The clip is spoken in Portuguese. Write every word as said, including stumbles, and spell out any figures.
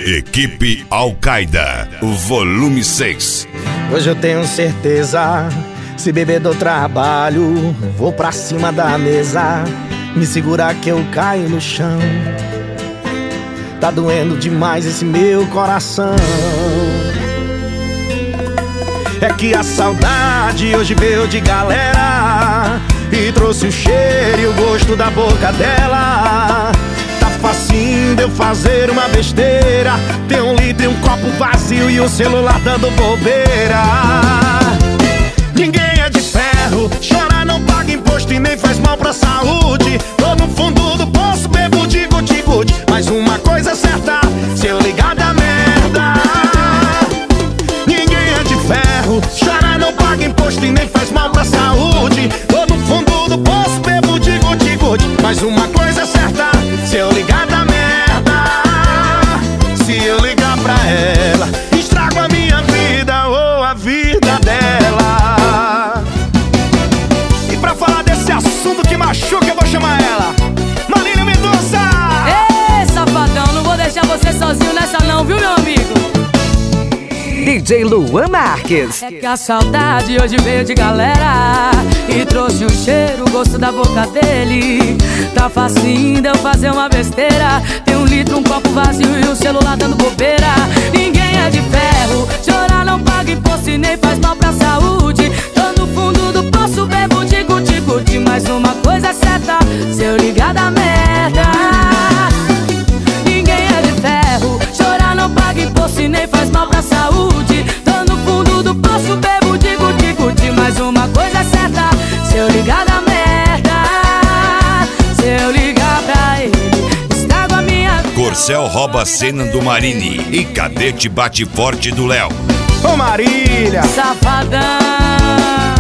Equipe Al-Qaeda, volume seis. Hoje eu tenho certeza, se beber do trabalho, vou pra cima da mesa, me segurar que eu caio no chão. Tá doendo demais esse meu coração. É que a saudade hoje veio de galera e trouxe o cheiro e o gosto da boca dela. Tá facinho de eu fazer uma besteira, ter um litro e um copo vazio e o celular dando bobeira. Ninguém é de ferro, chorar não paga imposto e nem faz mal pra saúde. Tô no fundo do poço, bebo de guti-guti, mas uma coisa é certa, se eu ligar da merda. Ninguém é de ferro, chorar não paga imposto e nem faz mal pra saúde. Tô no fundo do poço, bebo de guti-guti, mas uma coisa é certa, se eu ligar da merda. Se eu ligar pra ela, estrago a minha vida ou a vida dela. E pra falar desse assunto que machuca, eu vou chamar ela, Marília Mendonça. Ê, safadão, não vou deixar você sozinho nessa não, viu, meu amigo? D J Luan Marques. É que a saudade hoje veio de galera e trouxe o cheiro, o gosto da boca dele. Tá facinho de eu fazer uma besteira, tem um litro, um copo vazio e o celular dando bobeira. Ninguém é de ferro, chorar não paga imposto e nem faz mal pra saúde. Tô no fundo do poço, bebo de guti-guti, mas uma coisa é certa, se eu ligar da merda. Ninguém é de ferro, chorar não paga imposto e nem faz mal pra saúde. Tô no fundo do poço, bebo de guti-guti, mas uma coisa é certa, se eu ligar da merda. Se eu ligar pra ele, estrago a minha vida. Corcel rouba a cena do Marini e Cadete bate forte do Léo. Ô Marília, Safadão.